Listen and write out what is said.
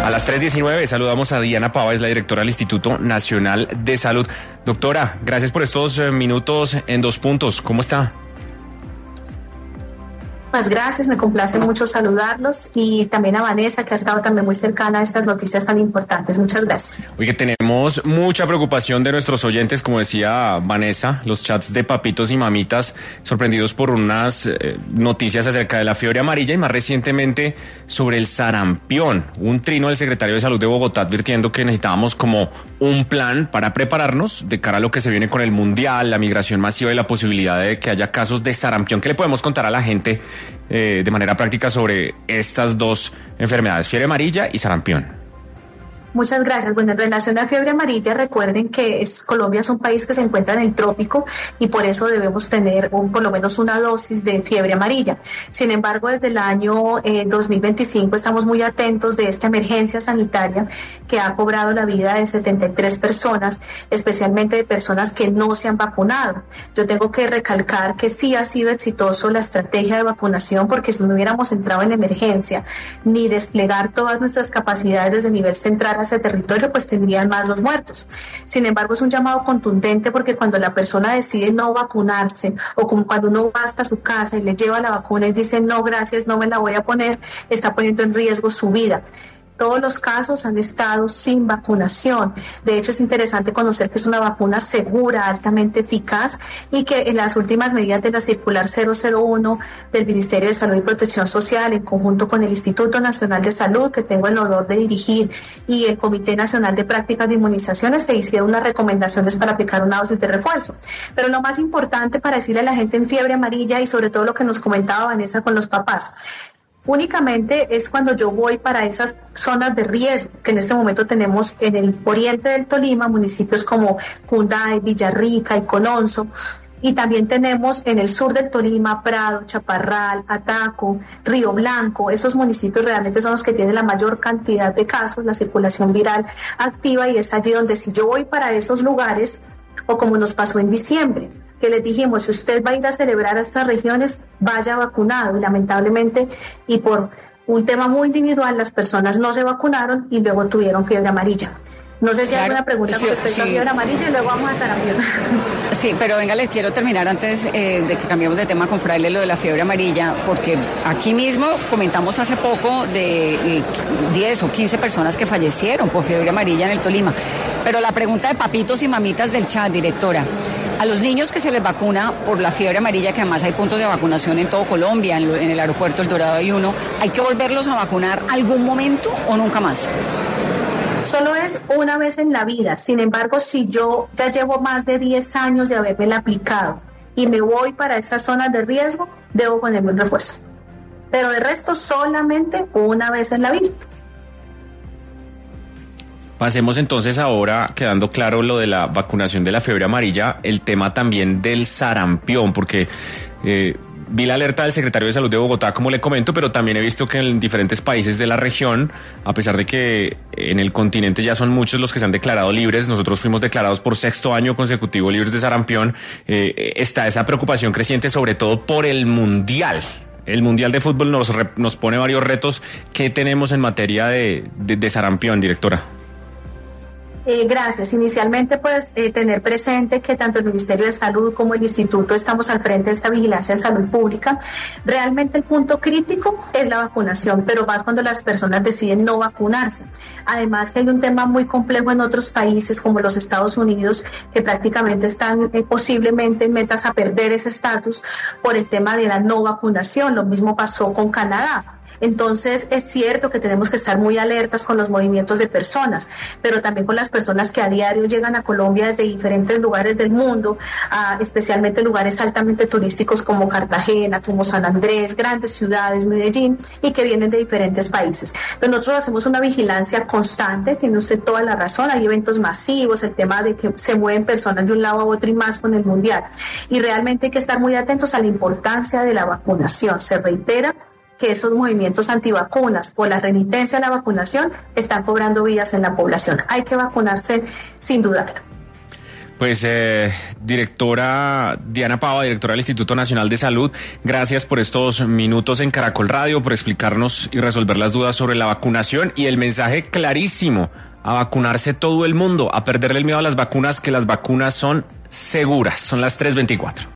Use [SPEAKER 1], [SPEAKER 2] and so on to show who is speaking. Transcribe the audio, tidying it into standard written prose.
[SPEAKER 1] A las 3:19 saludamos a Diana Pava, es la directora del Instituto Nacional de Salud. Doctora, gracias por estos minutos en Dos Puntos. ¿Cómo está?
[SPEAKER 2] Pues gracias, me complace mucho saludarlos y también a Vanessa, que ha estado también muy cercana a estas noticias tan importantes. Muchas gracias.
[SPEAKER 1] Oye, tenemos mucha preocupación de nuestros oyentes, como decía Vanessa, los chats de papitos y mamitas sorprendidos por unas noticias acerca de la fiebre amarilla y más recientemente sobre el sarampión. Un trino del secretario de Salud de Bogotá advirtiendo que necesitábamos como un plan para prepararnos de cara a lo que se viene con el Mundial, la migración masiva y la posibilidad de que haya casos de sarampión. ¿Qué le podemos contar a la gente de manera práctica sobre estas dos enfermedades, fiebre amarilla y sarampión?
[SPEAKER 2] Muchas gracias. Bueno, en relación a fiebre amarilla, recuerden que Colombia es un país que se encuentra en el trópico y por eso debemos tener por lo menos una dosis de fiebre amarilla. Sin embargo, desde el año 2025 estamos muy atentos de esta emergencia sanitaria que ha cobrado la vida de 73 personas, especialmente de personas que no se han vacunado. Yo tengo que recalcar que sí ha sido exitoso la estrategia de vacunación, porque si no hubiéramos entrado en emergencia ni desplegar todas nuestras capacidades desde el nivel central hacia territorio, pues tendrían más los muertos. Sin embargo, es un llamado contundente, porque cuando la persona decide no vacunarse, o como cuando uno va hasta su casa y le lleva la vacuna y dice no gracias, no me la voy a poner, está poniendo en riesgo su vida. Todos los casos han estado sin vacunación. De hecho, es interesante conocer que es una vacuna segura, altamente eficaz, y que en las últimas medidas de la circular 001 del Ministerio de Salud y Protección Social, en conjunto con el Instituto Nacional de Salud, que tengo el honor de dirigir, y el Comité Nacional de Prácticas de Inmunizaciones, se hicieron unas recomendaciones para aplicar una dosis de refuerzo. Pero lo más importante para decirle a la gente en fiebre amarilla, y sobre todo lo que nos comentaba Vanessa con los papás, únicamente es cuando yo voy para esas zonas de riesgo, que en este momento tenemos en el oriente del Tolima, municipios como Cunday, Villarrica y Colonso, y también tenemos en el sur del Tolima, Prado, Chaparral, Ataco, Río Blanco. Esos municipios realmente son los que tienen la mayor cantidad de casos, la circulación viral activa, y es allí donde si yo voy para esos lugares, o como nos pasó en diciembre, que les dijimos, si usted va a ir a celebrar a estas regiones, vaya vacunado, y lamentablemente, y por un tema muy individual, las personas no se vacunaron y luego tuvieron fiebre amarilla. No sé si hay alguna pregunta con respecto a fiebre amarilla, y luego vamos a sarampión.
[SPEAKER 3] Sí, pero venga, les quiero terminar antes de que cambiemos de tema con Fraile, lo de la fiebre amarilla, porque aquí mismo comentamos hace poco de 10 o 15 personas que fallecieron por fiebre amarilla en el Tolima. Pero la pregunta de papitos y mamitas del chat, directora, a los niños que se les vacuna por la fiebre amarilla, que además hay puntos de vacunación en todo Colombia, en el aeropuerto El Dorado hay uno, ¿hay que volverlos a vacunar algún momento o nunca más?
[SPEAKER 2] Solo es una vez en la vida. Sin embargo, si yo ya llevo más de 10 años de haberme aplicado y me voy para esas zonas de riesgo, debo ponerme un refuerzo. Pero de resto, solamente una vez en la vida.
[SPEAKER 1] Pasemos entonces ahora, quedando claro lo de la vacunación de la fiebre amarilla, el tema también del sarampión, porque vi la alerta del secretario de Salud de Bogotá, como le comento, pero también he visto que en diferentes países de la región, a pesar de que en el continente ya son muchos los que se han declarado libres, nosotros fuimos declarados por 6º año consecutivo libres de sarampión, está esa preocupación creciente, sobre todo por el Mundial. El Mundial de Fútbol nos pone varios retos. ¿Qué tenemos en materia de sarampión, directora?
[SPEAKER 2] Gracias. Inicialmente, pues, tener presente que tanto el Ministerio de Salud como el Instituto estamos al frente de esta vigilancia en salud pública. Realmente el punto crítico es la vacunación, pero más cuando las personas deciden no vacunarse. Además que hay un tema muy complejo en otros países como los Estados Unidos, que prácticamente están posiblemente en metas a perder ese estatus por el tema de la no vacunación. Lo mismo pasó con Canadá. Entonces es cierto que tenemos que estar muy alertas con los movimientos de personas, pero también con las personas que a diario llegan a Colombia desde diferentes lugares del mundo, especialmente lugares altamente turísticos como Cartagena, como San Andrés, grandes ciudades, Medellín, y que vienen de diferentes países. Pero nosotros hacemos una vigilancia constante, tiene usted toda la razón, hay eventos masivos, el tema de que se mueven personas de un lado a otro y más con el Mundial. Y realmente hay que estar muy atentos a la importancia de la vacunación. Se reitera que esos movimientos antivacunas o la renitencia a la vacunación están cobrando vidas en la población. Hay que vacunarse sin dudar.
[SPEAKER 1] Pues directora Diana Pava, directora del Instituto Nacional de Salud, gracias por estos minutos en Caracol Radio, por explicarnos y resolver las dudas sobre la vacunación y el mensaje clarísimo: a vacunarse todo el mundo, a perderle el miedo a las vacunas, que las vacunas son seguras. Son las 3:24.